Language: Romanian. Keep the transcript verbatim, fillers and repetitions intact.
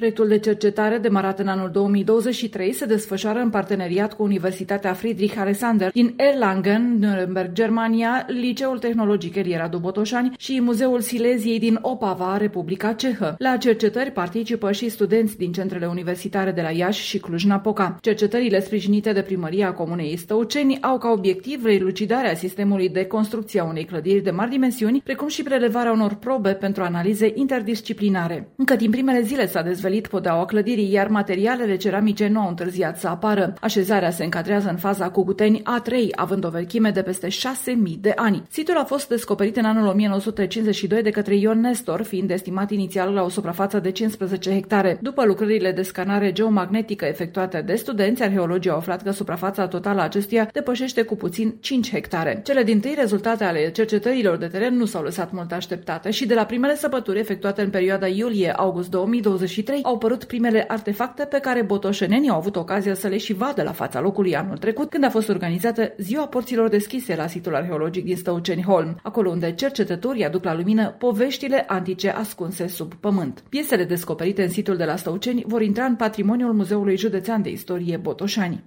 Proiectul de cercetare, demarat în anul două mii douăzeci și trei, se desfășoară în parteneriat cu Universitatea Friedrich Alexander din Erlangen, Nuremberg, Germania, Liceul Tehnologic Elie Radu Botoșani și Muzeul Sileziei din Opava, Republica Cehă. La cercetări participă și studenți din centrele universitare de la Iași și Cluj-Napoca. Cercetările sprijinite de Primăria Comunei Stăuceni au ca obiectiv relucidarea sistemului de construcție a unei clădiri de mari dimensiuni, precum și prelevarea unor probe pentru analize interdisciplinare. Încă din primele zile s-a dezvălit podeaua clădirii, iar materialele ceramice nu au întârziat să apară. Așezarea se încadrează în faza Cucuteni A trei, având o vechime de peste șase mii de ani. Situl a fost descoperit în anul o mie nouă sute cincizeci și doi de către Ion Nestor, fiind estimat inițial la o suprafață de cincisprezece hectare. După lucrările de scanare geomagnetică efectuate de studenți, arheologii au aflat că suprafața totală a acestuia depășește cu puțin cinci hectare. Cele dintâi rezultate ale cercetărilor de teren nu s-au lăsat mult așteptate și de la primele săpături efectuate în perioada iulie-august două mii douăzeci și trei au apărut primele artefacte pe care botoșenenii au avut ocazia să le și vadă la fața locului anul trecut, când a fost organizată Ziua Porților Deschise la situl arheologic din Stăuceni-Holm, acolo unde cercetătorii aduc la lumină poveștile antice ascunse sub pământ. Piesele descoperite în situl de la Stăuceni vor intra în patrimoniul Muzeului Județean de Istorie Botoșani.